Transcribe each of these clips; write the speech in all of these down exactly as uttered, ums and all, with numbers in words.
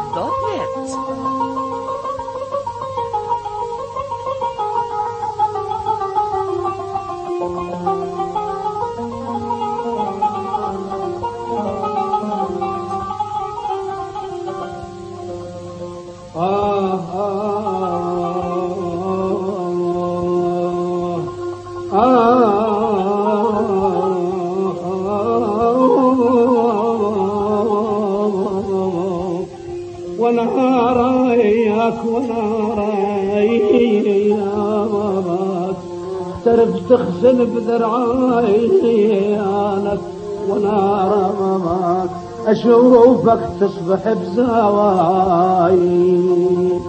دوت نت. وانا رايك وانا رايك ترف تخزن بذرعيانك وانا رمامك اشوفك تصبح بزواي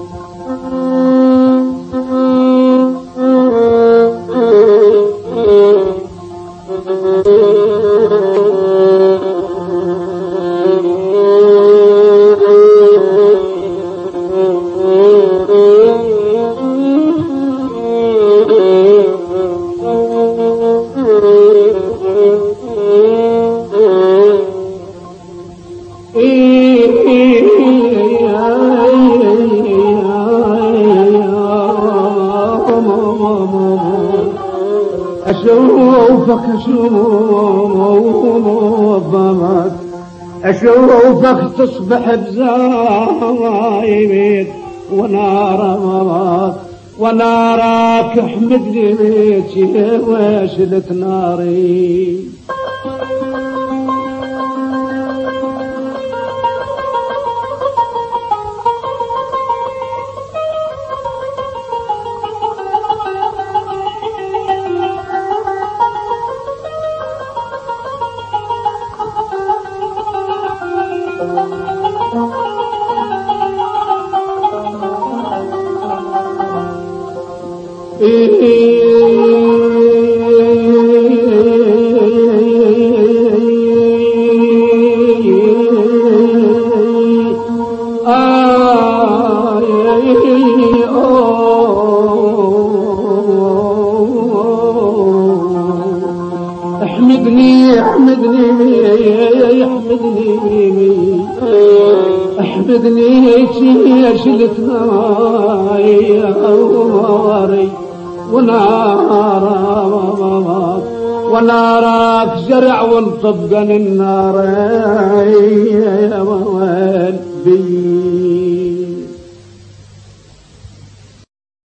أشوفك أشوفك أشوفك تصبح بزايد ونارك ونارك احمد لي بيتي واشلت ناري احمدني احمدني احمدني احمدني شلت ناري ونارك ونارك زرع والطبقن النار يا وين بي